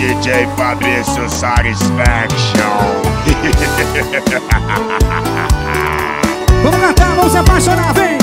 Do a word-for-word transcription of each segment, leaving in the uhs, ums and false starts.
D J Fabrício Satisfaction. Vamos cantar, vamos se apaixonar, vem!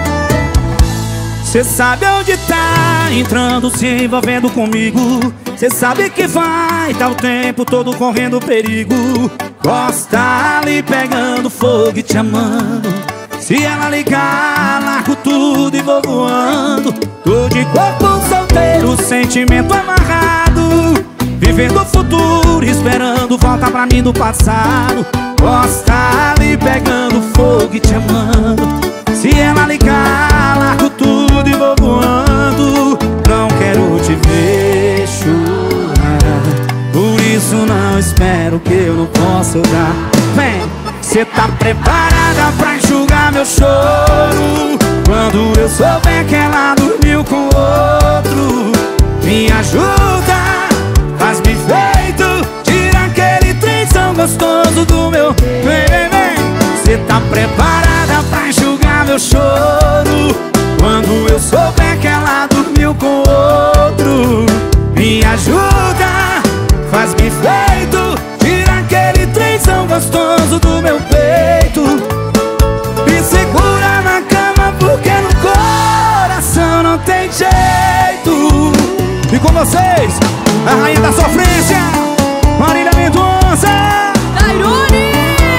Cê sabe onde tá entrando, se envolvendo comigo. Cê sabe que vai, tá o tempo todo correndo perigo. Gosta ali pegando fogo e te amando. Se ela ligar, largo tudo e vou voando. Tô de corpo solteiro, sentimento amarrado, vivendo o futuro, esperando volta pra mim do passado. Gosta ali pegando fogo e te amando. Se ela ligar, largo tudo e vou voando. Não quero te ver chorar, por isso não espero que eu não possa dar. Vem! Cê tá preparada pra enxugar meu choro quando eu souber que ela dormiu com outro? Me ajuda, faz-me feito, tira aquele trenzão gostoso do meu. Vem, vem, vem. Cê tá preparada pra enxugar meu choro quando eu souber que ela dormiu com outro? Me ajuda, faz-me feito, tira aquele trenzão gostoso do meu peito. Me segura na cama porque no coração não tem jeito. E com vocês, a rainha da sofrência, Marília Mendonça. Tairone,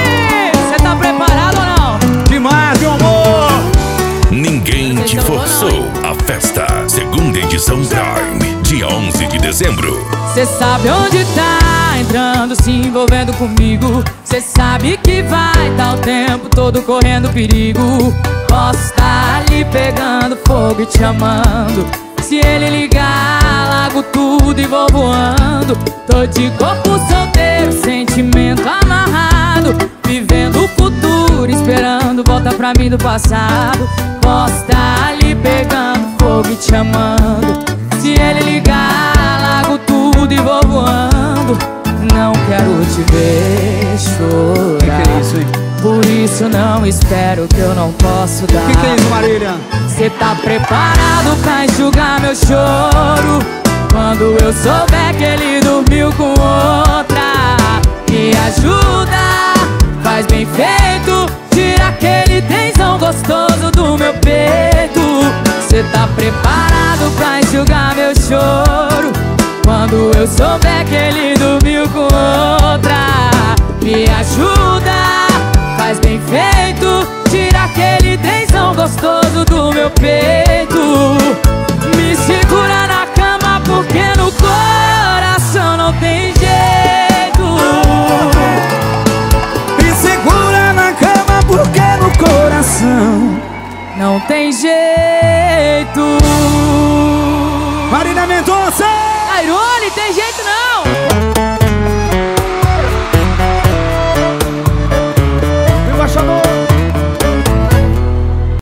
cê tá preparado ou não? Demais, meu amor. Ninguém te forçou. A festa, segunda edição Prime, dia onze de dezembro. Cê sabe onde tá entrando, se envolvendo comigo. Cê sabe que vai tá o tempo todo correndo perigo. Posso estar ali pegando fogo e te amando. Se ele ligar, largo tudo e vou voando. Tô de corpo solteiro, sentimento amarrado, vivendo o futuro, esperando volta pra mim do passado. Posso estar ali pegando fogo e te amando. Se ele ligar, largo tudo e vou voando. Não quero te ver chorar, que que é isso, hein? por isso não espero que eu não posso dar. O que, que é isso, Marília? Cê tá preparado pra enxugar meu choro quando eu souber que ele dormiu com outra? Me ajuda, faz bem feito, tira aquele tensão gostoso do meu peito. Cê tá preparado pra enxugar meu choro quando eu souber que ele dormiu com outra? Me ajuda, faz bem feito, tira aquele tensão gostoso do meu peito. Me segura na cama porque no coração não tem jeito. Me segura na cama porque no coração não tem jeito. Marília Mendonça. Tairone, tem jeito não.